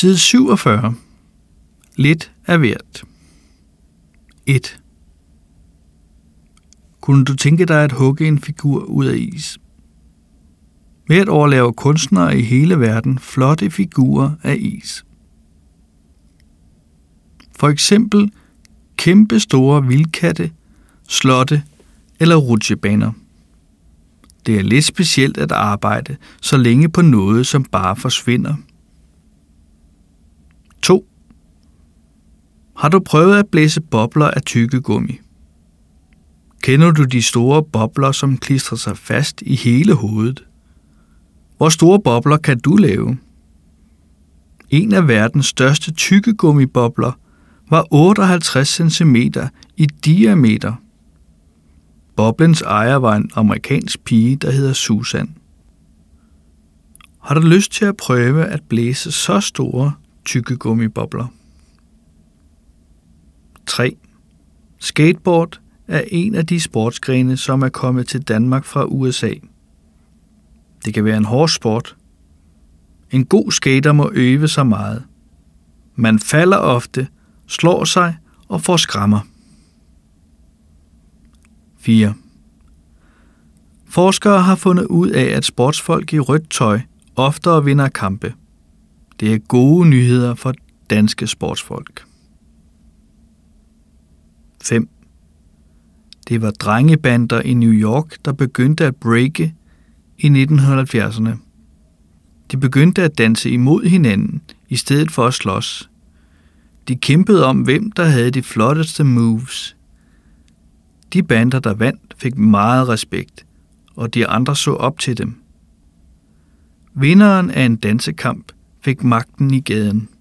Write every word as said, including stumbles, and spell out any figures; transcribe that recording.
Side syvogfyrre. Lidt af hvert. et. Kunne du tænke dig at hugge en figur ud af is? Hvert år laver kunstnere i hele verden flotte figurer af is. For eksempel kæmpe store vildkatte, slotte eller rutsjebaner. Det er lidt specielt at arbejde så længe på noget, som bare forsvinder. to. Har du prøvet at blæse bobler af tyggegummi? Kender du de store bobler, som klistrer sig fast i hele hovedet? Hvor store bobler kan du lave? En af verdens største tyggegummibobler var otteoghalvtreds centimeter i diameter. Boblens ejer var en amerikansk pige, der hedder Susan. Har du lyst til at prøve at blæse så store tyggegummibobler? tre. Skateboard er en af de sportsgrene, som er kommet til Danmark fra U S A. Det kan være en hård sport. En god skater må øve sig meget. Man falder ofte, slår sig og får skrammer. fire. Forskere har fundet ud af, at sportsfolk i rødt tøj oftere vinder kampe. Det er gode nyheder for danske sportsfolk. fem. Det var drengebander i New York, der begyndte at breake i nitten halvfjerdserne. De begyndte at danse imod hinanden i stedet for at slås. De kæmpede om, hvem der havde de flotteste moves. De bander, der vandt, fik meget respekt, og de andre så op til dem. Vinderen af en dansekamp fik magten i gaden.